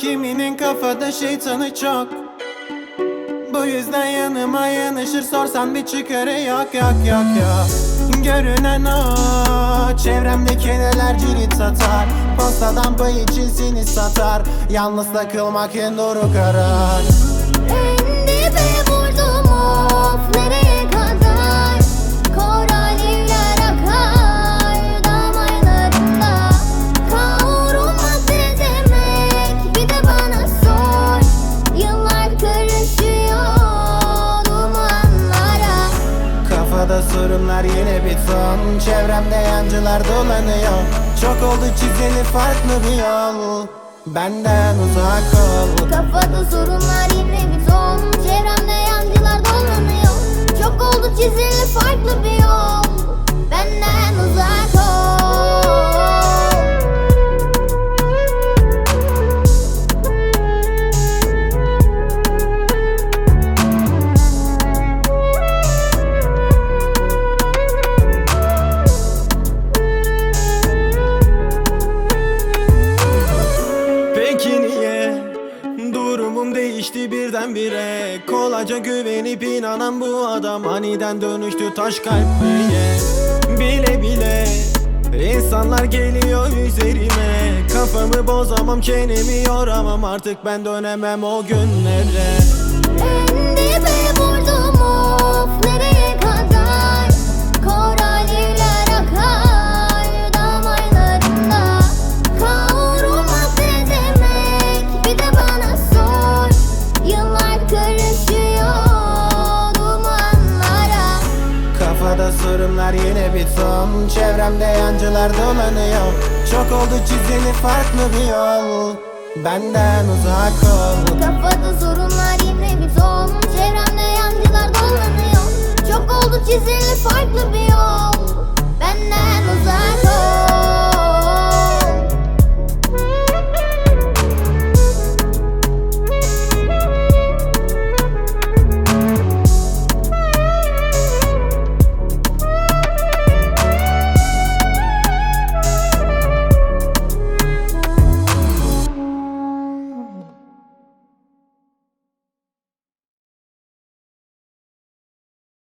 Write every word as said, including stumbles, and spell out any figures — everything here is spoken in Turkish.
Kiminin kafada şeytanı çok, bu yüzden yanıma yanaşır, sorsan bir çıkarı yok yok yok yok. Görünen o, çevremdeki neler cirit satar, postadan pay için seni satar. Yalnız takılmak en doğru karar. En dibe vurdum, of nereye kadar? Koralliler akar damarlarımda. Kavrulmak ne demek, bir de bana sor. Yıllar karışıyor dumanlara. Kafada sorunlar yine bir ton, çevremde yancılar dolanıyor. Çok oldu çizili farklı bir yol, benden uzak ol. Kafada sorunlar yine bir ton, çevremde yancılar dolanıyor. Çok oldu çizili farklı bir yol, benden uzak ol. Peki niye durumum değişti birdenbire? Kolayca güvenip inanan bu adam aniden dönüştü taş kalpliye. Bile bile insanlar geliyor üzerime, kafamı bozamam, çenemi yoramam, artık ben dönemem o günlere. En dibe vurdum, of nereye kadar? Koralliler akar damarlarımda. Kavrulmak ne demek, bir de bana sor. Yıllar karışıyor dumanlara. Kafada sorunlar yine bir ton, çevremde yancılar dolanıyor. Çok oldu çizili farklı bir yol, benden uzak ol. Kafada sorunlar yine bir ton, çevremde yancılar dolanıyor. Çok oldu çizili farklı bir yol, benden uzak